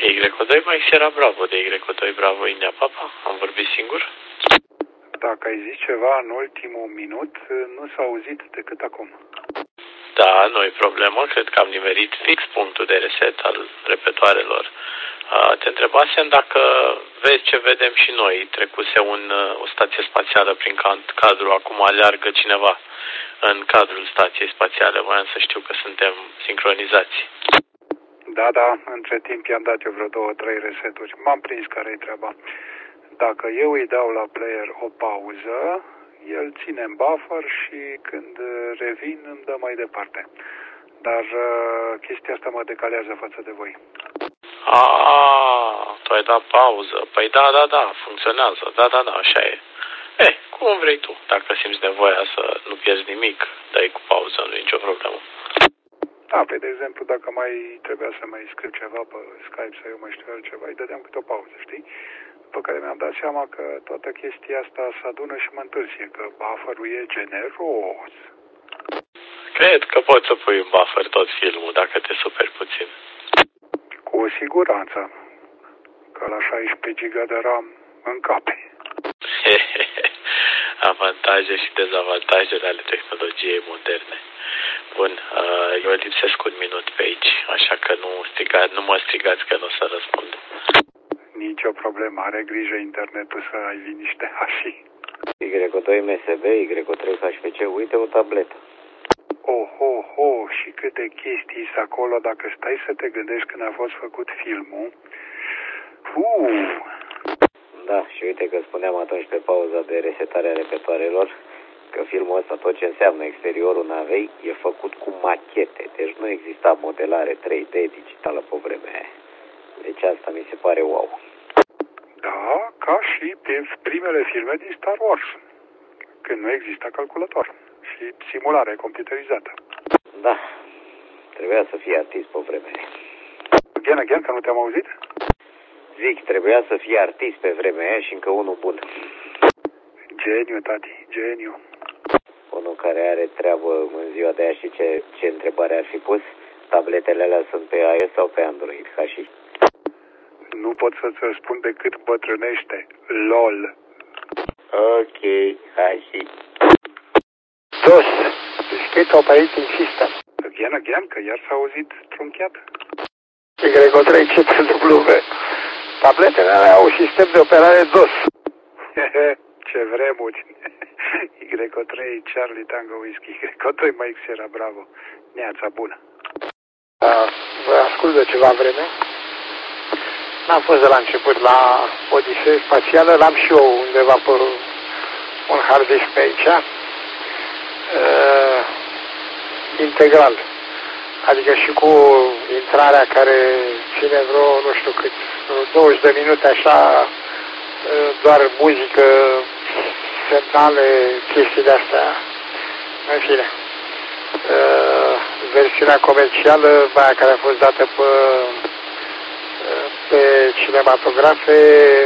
Y2 Mike Sierra Bravo de Y2 Bravo India Papa. Am vorbit singur? Dacă ai zis ceva în ultimul minut, nu s-a auzit decât acum. Da, nu-i problemă. Cred că am nimerit fix punctul de reset al repetoarelor. Te întrebasem dacă vezi ce vedem și noi. Trecuse o stație spațială prin cadru. Acum aleargă cineva în cadrul stației spațiale. Voiam să știu că suntem sincronizați. Da, între timp i-am dat eu vreo 2-3 reseturi. M-am prins care-i treaba. Dacă eu îi dau la player o pauză, el ține în buffer și când revin îmi dă mai departe. Dar chestia asta mă decalează față de voi. Tu ai dat pauză. Păi da, funcționează. Da, așa e. Cum vrei tu. Dacă simți nevoia să nu pierzi nimic, dai cu pauză, nu e nicio problemă. Da, pe de exemplu, dacă mai trebuia să mai scriu ceva pe Skype sau eu mai știu altceva, îi dădeam câte o pauză, știi? După care mi-am dat seama că toată chestia asta se adună și mă întârzie, că buffer-ul e generos. Cred că poți să pui în buffer tot filmul, dacă te superi puțin. Cu siguranță. Că la 16 GB de RAM încape. Avantaje și dezavantajele ale tehnologiei moderne. Bun, eu lipsesc un minut pe aici, așa că nu mă strigați că nu o să răspund. Nicio problemă, are grijă internetul să ai liniște și. Y2 MSB, Y3 HFC, uite o tabletă. Și câte chestii sunt acolo, dacă stai să te gândești când a fost făcut filmul. Da, și uite că spuneam atunci pe pauza de resetare a repetoarelor că filmul ăsta, tot ce înseamnă exteriorul navei, e făcut cu machete. Deci nu exista modelare 3D digitală pe vremea aia. Deci asta mi se pare wow. Da, ca și pe primele filme din Star Wars, când nu exista calculator și simulare computerizată. Da, trebuia să fie artist pe vremea aia. Again, că nu te-am auzit? Zic, trebuia să fie artist pe vremea aia și încă unul bun. Geniu, tati, geniu. Unul care are treabă în ziua de aia și ce întrebare ar fi pus? Tabletele alea sunt pe iOS sau pe Android? Ca și? Nu pot să-ți răspund decât bătrânește. LOL. Ok, hai și. DOS. Discrete Operating System. Again, că iar s-a auzit trunchiat. Y3 CTW. Tabletele alea au sistem de operare DOS. Ce vremuri. Y3 Charlie Tango Whiskey. Y2 Mike Sierra Bravo. Neața bună. Vă ascult de ceva vreme. N-am fost de la început la Odisee Spațială. L-am și eu undeva pe un hard disk pe aici. Integral. Adică și cu intrarea care ține vreo, nu știu cât, 20 de minute așa, doar muzică, semnale, chestii de-astea. În fine. Versiunea comercială, aia care a fost dată pe cinematografe,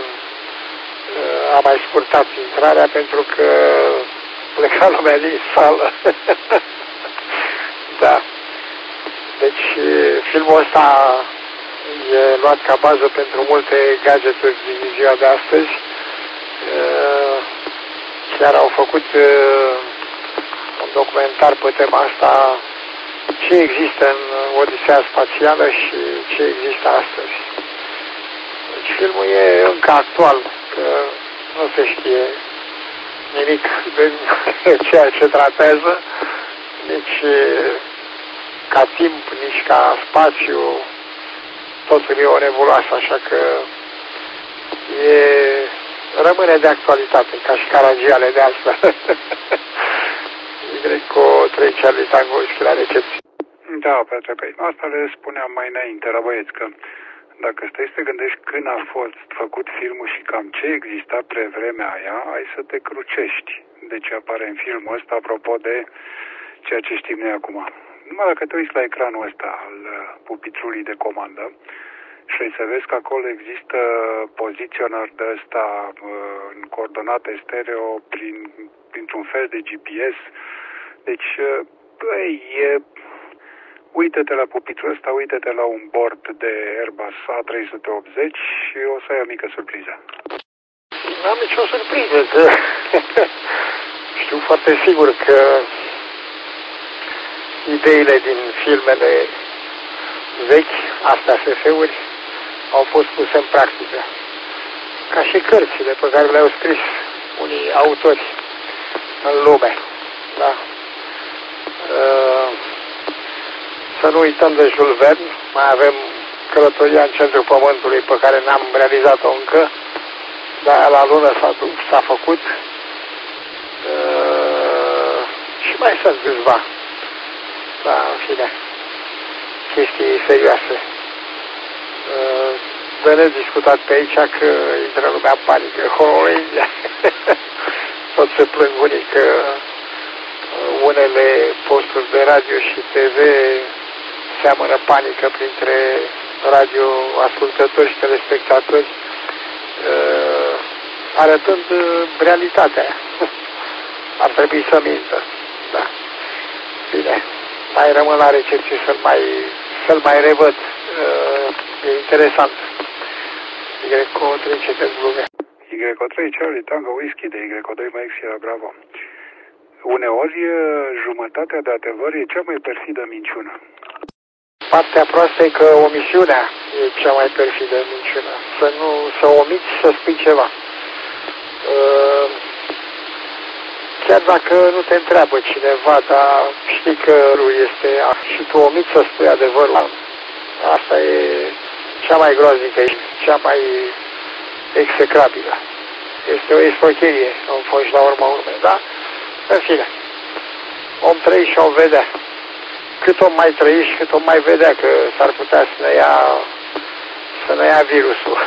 a mai scurtat intrarea pentru că pleca lumea din sală. Da. Deci filmul ăsta e luat ca bază pentru multe gadgeturi din ziua de astăzi. Chiar au făcut un documentar pe tema asta, ce există în Odisea Spațială și ce există astăzi. Deci filmul e încă actual, că nu se știe nimic de ceea ce tratează, nici ca timp, nici ca spațiu, totul e o nebuloasă, așa că rămâne de actualitate, ca și Caragiale de altfel. Y3 Charlie Tango Whiskey la recepție. Da, Petre, asta le spuneam mai înainte la băieți, că dacă stai să te gândești când a fost făcut filmul și cam ce exista pre vremea aia, ai să te crucești de ce apare în filmul ăsta, apropo de ceea ce știm noi acum. Numai dacă te uiți la ecranul ăsta al pupitrului de comandă și ai să vezi că acolo există poziționar de ăsta în coordonate stereo printr-un fel de GPS. Deci, băi, e Uită-te la pupițul ăsta, uită-te la un bord de Airbus A380 și o să ai o mică surpriză. N-am nicio surpriză, că știu foarte sigur că ideile din filmele vechi, astea SF-uri, au fost puse în practică. Ca și cărțile pe care le-au scris unii autori în lume. Da? Să nu uităm de Jules Verne, mai avem Călătoria în centrul Pământului, pe care n-am realizat-o încă, dar la lună s-a făcut. Și mai sunt câțiva. Da, în fine, chestii serioase. De nediscutat pe aici că intră lumea în panică. Tot se plâng unii că unele posturi de radio și TV seamănă panică printre radioascultători și telespectatori, arătând realitatea. Ar trebui să mintă. Da. Bine. Mai rămân la recepție să-l mai revăd. E interesant. Y3 cetăți Blume. Y3 Charlie Tango Whisky de Y2 Mike Sierra Bravo. Uneori jumătatea de adevăr e cea mai perfidă minciună. Partea proastă e că omisiunea e cea mai perfidă minciună. Să omiți să spui ceva. Chiar dacă nu te întreabă cineva, dar știi că este și tu omiți să spui adevărul. Asta e cea mai groaznică și cea mai execrabilă. Este o escrocherie, în fond și la urma urmei, da? În fine, om trăi și om vedea. Cât om mai trăi și cât om mai vedea că s-ar putea să ne ia virusul.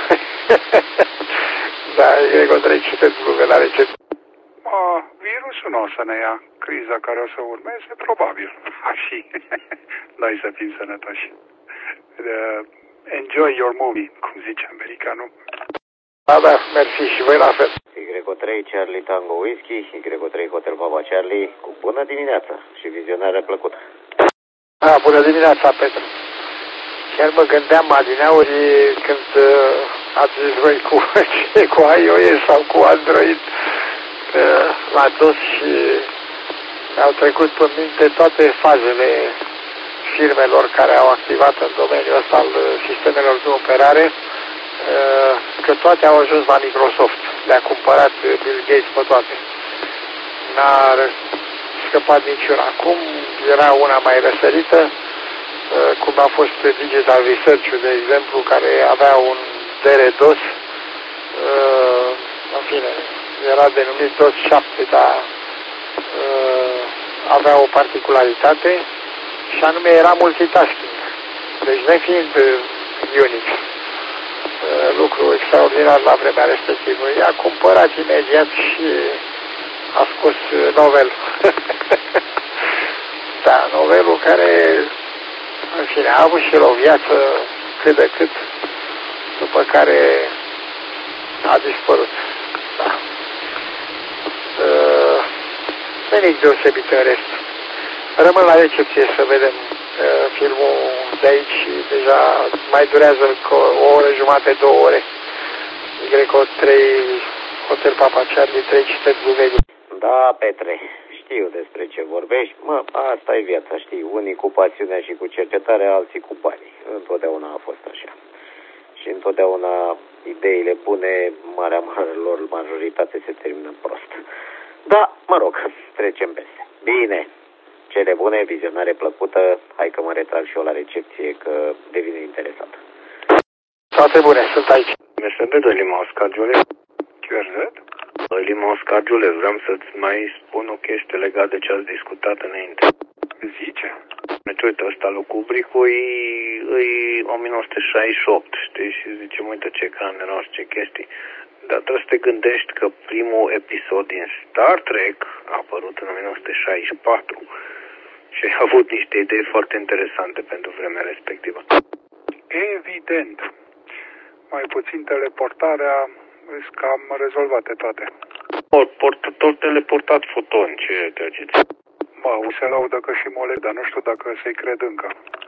Da, Y3 citesc Google la recepție. Virusul nu o să ne ia. Criza care o să urmeze, probabil. Și noi să fim sănătoși. Enjoy your movie, cum zice americanul. Da, mersi și voi la fel. Y3 Charlie Tango Whisky, Y3 Hotel Papa Charlie, cu bună dimineața și vizionare plăcută. Bună dimineața, Petru. Chiar mă gândeam adineauri când ați zis voi cu iOS sau cu Android la DOS și mi-au trecut pe minte toate fazele firmelor care au activat în domeniul ăsta al sistemelor de operare, că toate au ajuns la Microsoft. Le-a cumpărat Bill Gates pe toate. N-a scăpat niciuna. Acum era una mai răsărită, cum a fost Digital Research, de exemplu, care avea un DRDOS, în fine, era denumit DOS 7, dar avea o particularitate și anume era multitasking. Deci nefiind Unix, lucru extraordinar la vremea respectivă, i-a cumpărat imediat și a scos Novell. Da, Novellul care, în fine, a avut și el o viață cât de cât, după care a dispărut. Da. Nimic deosebit în rest. Rămân la recepție să vedem filmul de aici și deja mai durează o oră jumate, 2 ore. Y3 Hotel Papa Charlie 3 cități Blumenii. Da, Petre, știu despre ce vorbești. Asta e viața, știi, unii cu pasiunea și cu cercetarea, alții cu banii. Întotdeauna a fost așa. Și întotdeauna ideile bune, marelor majoritate se termină prost. Da, mă rog, trecem peste. Bine, cele bune, vizionare plăcută, hai că mă retrag și eu la recepție, că devine interesant. Toate bune, sunt aici. Sunt de Lima Oscar Giules. QRZ? Lima Oscar Giules, vreau să-ți mai spun o chestie legată de ce ați discutat înainte. Zice? Deci, uite, ăsta lui Kubrick e 1968, știi? Și zicem, uite ce camere, ce chestii. Dar trebuie să te gândești că primul episod din Star Trek a apărut în 1964 și a avut niște idei foarte interesante pentru vremea respectivă. Evident. Mai puțin teleportarea, sunt cam rezolvate toate. Tot teleportat foton, ce te agiți? Se laudă că și molec, dar nu știu dacă să-i cred încă.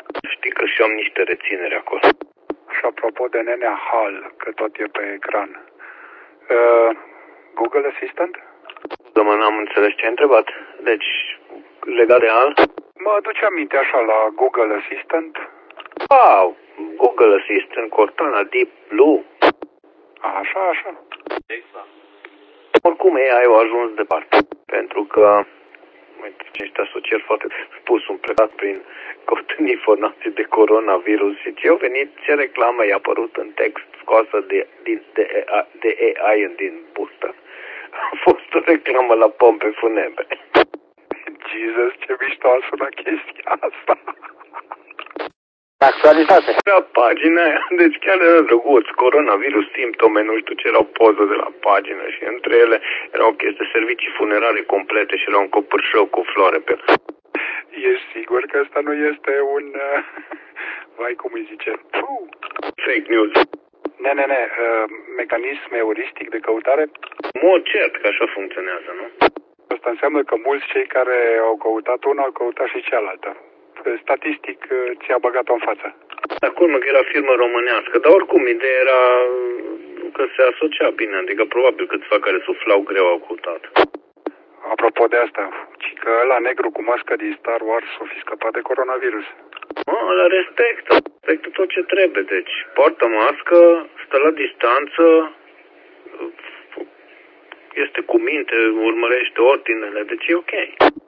optică și am niște reținere acolo. Și apropo de nenea Hall, că tot e pe ecran, Google Assistant? Dom'le, n-am înțeles ce ai întrebat. Deci, legat de Hall? Mă aduce aminte așa la Google Assistant. Wow, Google Assistant, Cortana, Deep Blue. Așa. Exact. Oricum ei au ajuns departe. Pentru că ești asociat foarte spus un plecat prin căutând informații de coronavirus și ce au venit, ce reclamă i-a apărut în text scoasă de AI din booster. A fost o reclamă la pompe funebre. Jesus, ce mișto a sunat chestia asta. Actualitate. Era pagina aia, deci chiar era drăguț, coronavirus, simptome, nu știu ce, erau poză de la pagină și între ele erau chestii servicii funerare complete și era un copârșău cu floare pe el. Ești sigur că ăsta nu este un, vai cum îi zice, Fake news. mecanism euristic de căutare? Mod cert că așa funcționează, nu? Asta înseamnă că mulți cei care au căutat una au căutat și cealaltă. Statistic ți-a băgat-o în față. Acum că era firmă românească, dar oricum ideea era că se asocia bine, adică probabil câțiva care suflau greu au căutat. Apropo de asta, ci că ăla negru cu mască din Star Wars o fi scăpat de coronavirus. Dar respectă tot ce trebuie, deci poartă mască, stă la distanță, este cu minte, urmărește ordinele, deci e ok.